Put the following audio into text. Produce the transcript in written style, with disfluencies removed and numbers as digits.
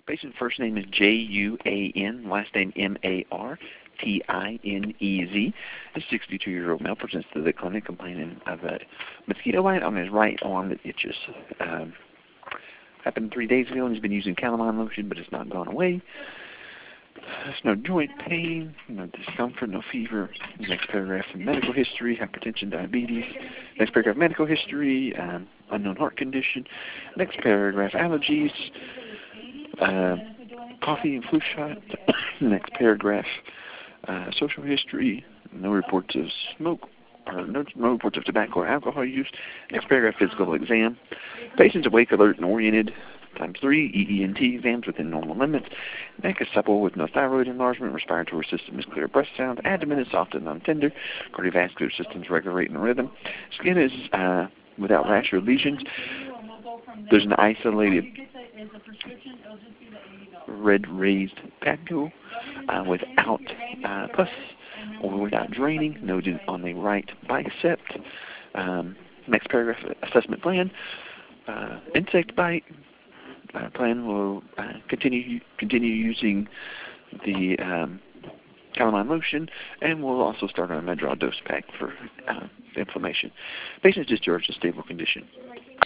Patient's first name is J-U-A-N, last name M-A-R-T-I-N-E-Z. A 62-year-old male presents to the clinic complaining of a mosquito bite on his right arm that itches. Happened 3 days ago, and he's been using calamine lotion, but it's not gone away. There's no joint pain, no discomfort, no fever. Next paragraph, medical history, hypertension, diabetes. Next paragraph, medical history, unknown heart condition. Next paragraph, allergies, coffee and flu shot. Next paragraph, social history, no reports of smoke, or no reports of tobacco or alcohol use. Next paragraph, physical exam. Patient's awake, alert, and oriented. Times 3, EENT exams within normal limits. Neck is supple with no thyroid enlargement. Respiratory system is clear breath sound. Abdomen is soft and non-tender. Cardiovascular system is regular rate and rhythm. Skin is without rash or lesions. There's an isolated red raised papule without pus or without draining, noted on the right bicep. Next paragraph, assessment plan. Insect bite. Plan will continue using the calamine lotion, and we'll also start on a Medrol dose pack for inflammation. Patient is discharged in stable condition.